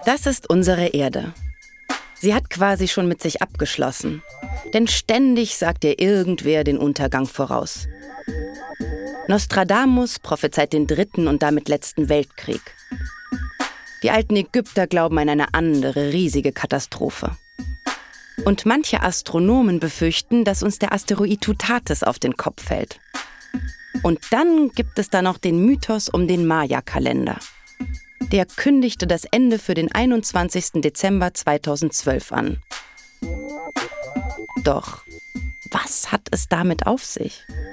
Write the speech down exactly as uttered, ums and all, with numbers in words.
Das ist unsere Erde. Sie hat quasi schon mit sich abgeschlossen. Denn ständig sagt ihr irgendwer den Untergang voraus. Nostradamus prophezeit den dritten und damit letzten Weltkrieg. Die alten Ägypter glauben an eine andere, riesige Katastrophe. Und manche Astronomen befürchten, dass uns der Asteroid Tutatis auf den Kopf fällt. Und dann gibt es da noch den Mythos um den Maya-Kalender. Der kündigte das Ende für den einundzwanzigsten Dezember zweitausendzwölf an. Doch, was hat es damit auf sich?